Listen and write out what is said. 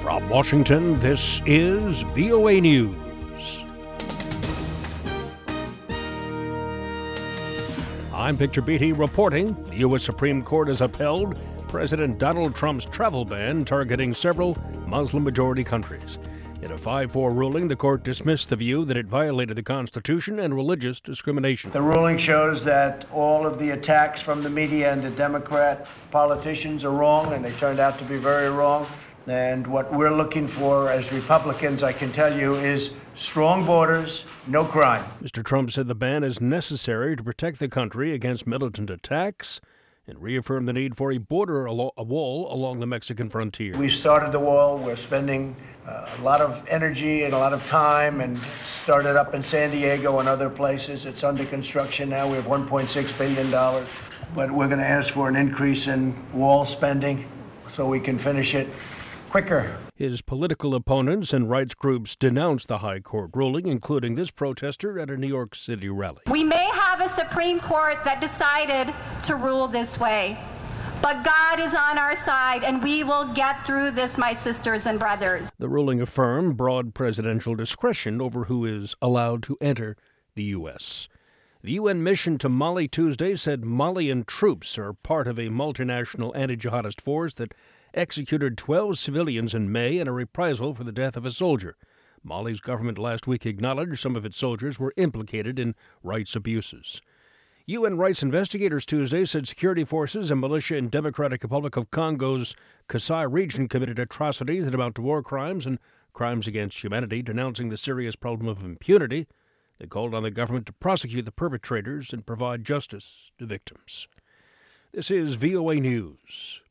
From Washington, this is VOA News. I'm Victor Beatty reporting the U.S. Supreme Court has upheld President Donald Trump's travel ban targeting several Muslim-majority countries. In a 5-4 ruling, the court dismissed the view that it violated the Constitution and religious discrimination. The ruling shows that all of the attacks from the media and the Democrat politicians are wrong, and they turned out to be very wrong. And what we're looking for as Republicans, I can tell you, is strong borders, no crime. Mr. Trump said the ban is necessary to protect the country against militant attacks and reaffirmed the need for a wall along the Mexican frontier. We started the wall. We're spending a lot of energy and a lot of time, and started up in San Diego and other places. It's under construction now. We have $1.6 billion. But we're going to ask for an increase in wall spending so we can finish it quicker. His political opponents and rights groups denounced the high court ruling, including this protester at a New York City rally. We may have a Supreme Court that decided to rule this way, but God is on our side, and we will get through this, my sisters and brothers. The ruling affirmed broad presidential discretion over who is allowed to enter the U.S. The UN mission to Mali Tuesday said Malian troops are part of a multinational anti-jihadist force that executed 12 civilians in May in a reprisal for the death of a soldier. Mali's government last week acknowledged some of its soldiers were implicated in rights abuses. UN rights investigators Tuesday said security forces and militia in Democratic Republic of Congo's Kasai region committed atrocities that amount to war crimes and crimes against humanity, denouncing the serious problem of impunity. They called on the government to prosecute the perpetrators and provide justice to victims. This is VOA News.